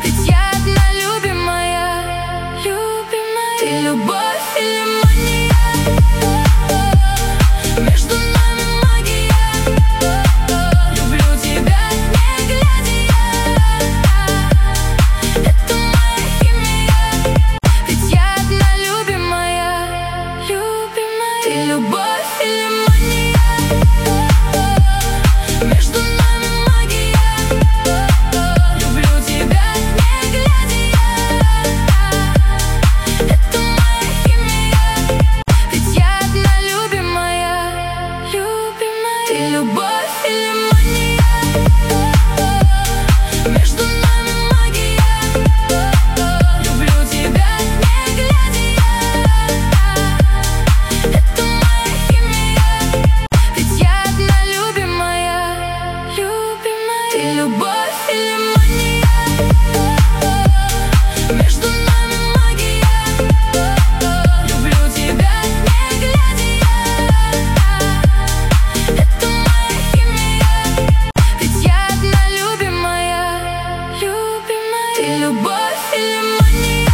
Ведь я одна любимая, любимая. Ты любовь или мания? Между нами магия. Люблю тебя, не глядя я. Это моя химия. Ведь я одна любимая, любимая. Ты любовь или мания? Между нами магия. Люблю тебя, не глядя я. Это моя химия. Ведь я одна любимая, любимая. Ты любовь или мания? Между нами магия. Люблю тебя, не глядя я. Это моя химия. Ведь я одна любимая, любимая. Ты любовь или мания? Между нами магия. Люблю тебя, не глядя я. Это моя химия. Ведь я одна любимая, любимая. Ты любовь или мания?